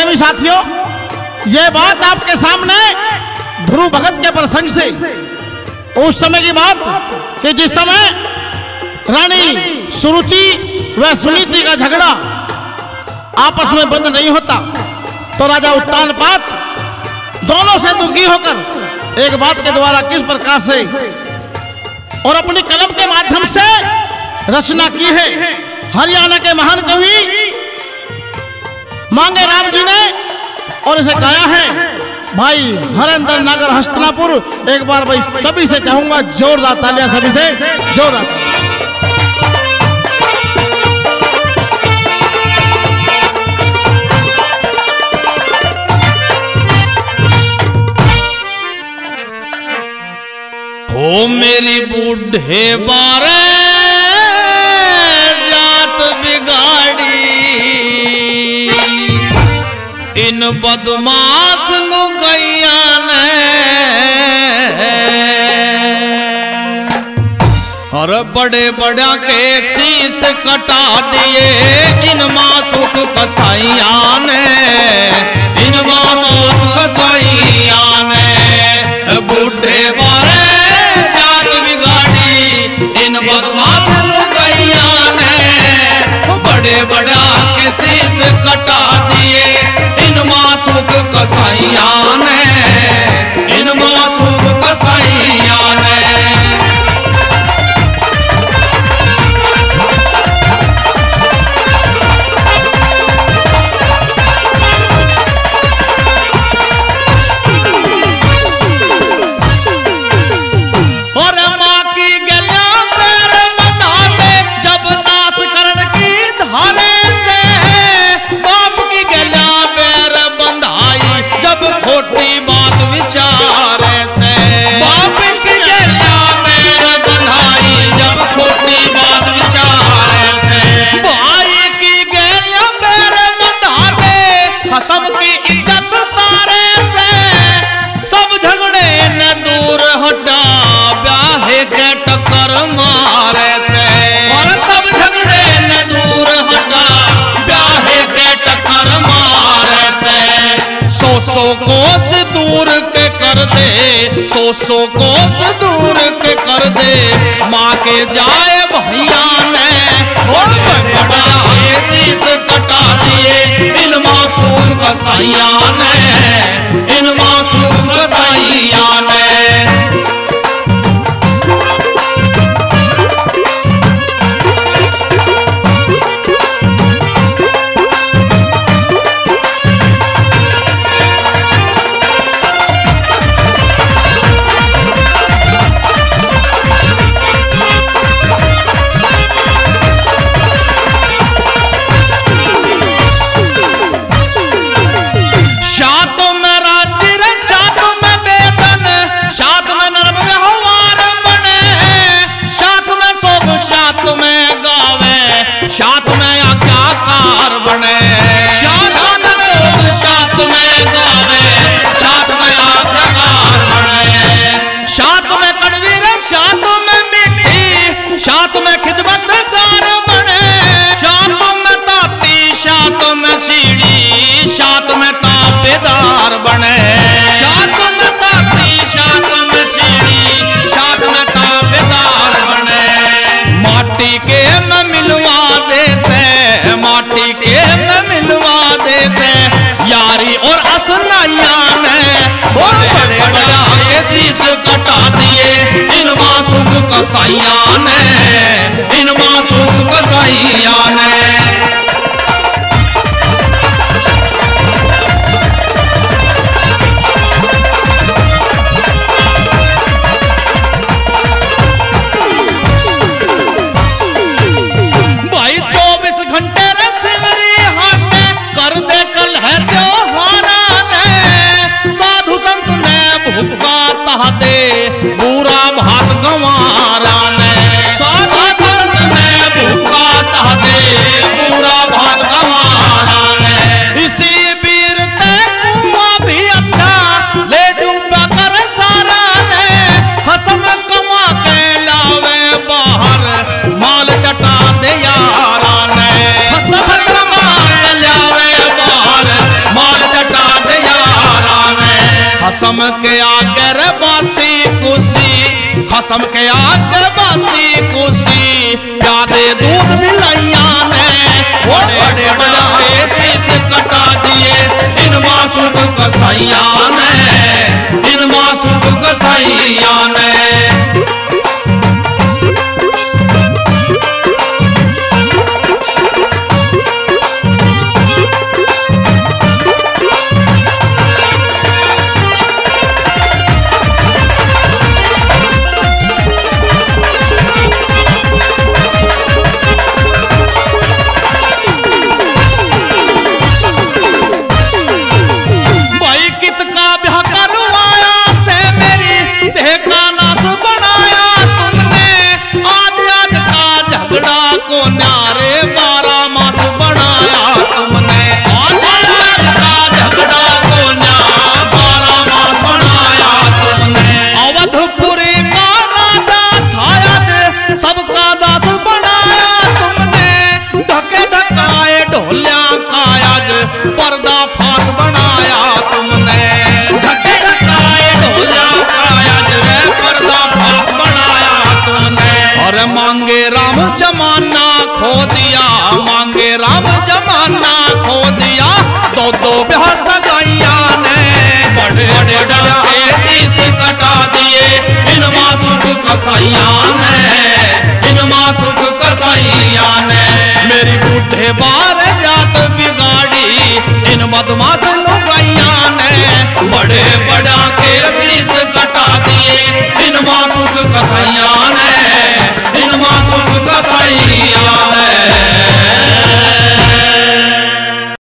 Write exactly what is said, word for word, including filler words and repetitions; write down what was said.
प्रेमी साथियों, ये बात आपके सामने ध्रुव भगत के प्रसंग से उस समय की बात कि जिस समय रानी सुरुचि व सुनीति का झगड़ा आपस में बंद नहीं होता तो राजा उत्तानपाद दोनों से दुखी होकर एक बात के द्वारा किस प्रकार से और अपनी कलम के माध्यम से रचना की है। हरियाणा के महान कवि मांगे राम जी ने और इसे गाया है भाई हरेंद्र नागर हस्तिनापुर। एक बार भाई सभी से चाहूंगा जोरदार तालियां, सभी से जोरदार। हो मेरी बूढ़े बारे जात बिगाड़ी, इन बदमाश लुगैया ने और बड़े बड़ा के शीश कटा दिए इन मासूक कसाइया ने, इन मासूक कसाइया ने। बूढ़े बारे जात बिगाड़ी, इन बदमाश लुगैया ने बड़े बड़ा के शीश कटा दिए इन मासूक कसाइया ने, इन मासूक कसाइया ने। छोटी बात विचारे से बाप की गैया में बंधाई, जब छोटी बात विचारे से भाई की गैया मेरे बंधा दे खसम की इज्जत तारे से। सब झगड़े न दूर हटा ब्याहे के टक्कर मारे से, और सब झगड़े न दूर हटा ब्याहे के टक्कर मारे से। सौ सौ कोस दूर के कर दे, सौ सौ कोस दूर के कर दे माँ के जाए भैया ने, और बड़ा शीश कटा दिए इन मासूम कसाइया ने, इन मासूम कसाइया ने। साथ में आज्ञाकार बने, साथ में साथ में गावे, साथ में आज्ञाकार बने। साथ में कड़वीर, साथ में मीठी, साथ में खिदमतगार बने। साथ में ताती, साथ में सीढ़ी, साथ में ताबेदार बने। साथ में ताती, साथ में सीढ़ी, साथ में ताबेदार बने। माटी के में मिलवा दे से, माटी के में मिलवा दे से यारी और असनाइया ने, और बड़े बड़ा के शीश कटा दिए इन मासूम कसाइया ने, इन मासूम कसाइया ने। दे बुरा भात गंवारा ने, साधु संत ने भूखा दे खसम के आगे रे बासी कुसी खसम के आगे बासी कुसी प्यादे दूध मिलाइया ने बड़े बड़े शीश कटा दिए इन मासूक कसाइया ने इन मासूक कसाइया ने मांगे राम जमाना खो दिया मांगे राम जमाना खो दिया दो दो ब्याह सगाइया ने बड़े बड़े डरे शीश कटा दिए इन मासूक कसाइया ने इन मासूक कसाइया ने मेरी बूढ़े बार जात बिगाड़ी इन बदमाश लुगाइया ने बड़े बड़ा के शीश कटा दिए इन मासूक कसाइया ने इन मासूक कसाइया